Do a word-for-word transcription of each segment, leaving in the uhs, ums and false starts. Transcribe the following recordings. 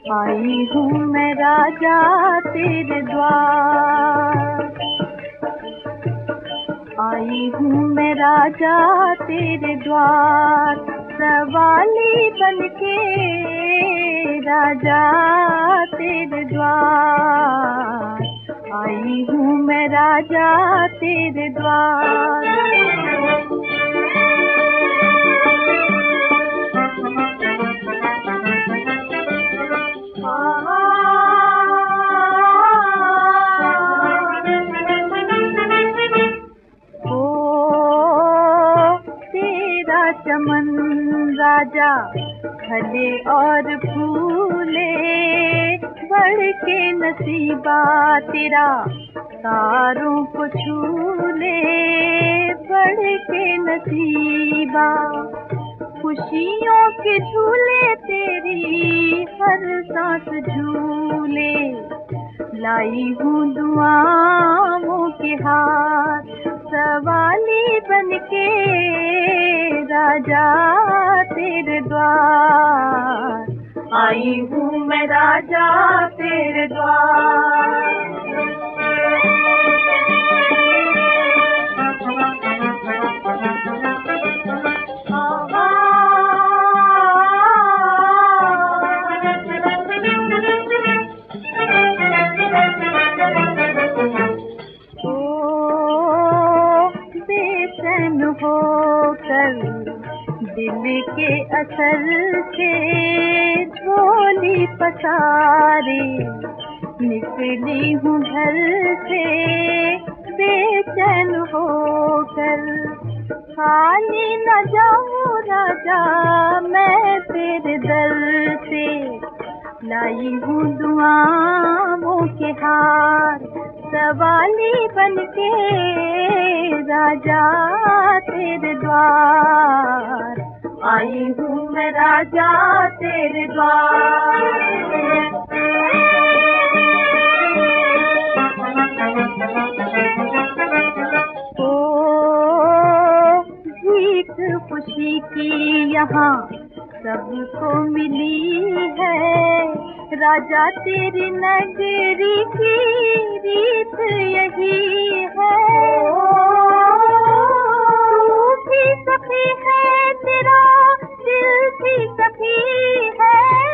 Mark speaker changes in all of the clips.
Speaker 1: आई हूँ मैं राजा तेरे द्वार, आई हूँ मैं राजा तेरे द्वार, सवाली बनके राजा तेरे द्वार, आई हूँ मैं राजा तेरे द्वार। चमन राजा फले और फूले, बढ़ के नसीबा तेरा तारों को छूले, बढ़ के नसीबा खुशियों के झूले तेरी हर सांस झूले, लाई हूँ दुआओं के हार, सवाली बनके राजा तेरे द्वार, आई हूँ मैं राजा तेरे द्वार। होकर दिल के असर से झोली पसारे निकली हूँ घर से, बेचैन होकर खाली न जाऊँ राजा मैं तेरे दर से, लाई हूँ दुआओं के हार, सवाली बनके राजा तेरे द्वार, आई हूँ मैं राजा तेरे द्वार। ओ भीख खुशी की यहाँ सबको मिली है, राजा तेरी नगरी की रीत यही है, तू भी सखी है तेरा दिल भी सखी है,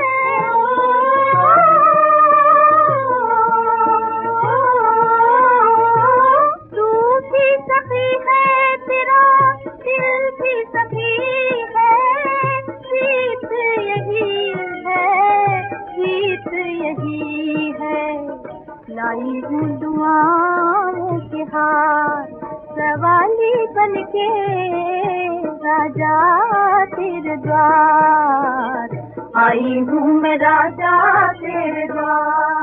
Speaker 1: तू भी सखी है तेरा दिल भी सखी है, रीत यही है, रीत यही है, लाई हूँ दुआओं के हार, सवाली बनके राजा तेरे द्वार, आई हूँ मैं राजा तेरे द्वार।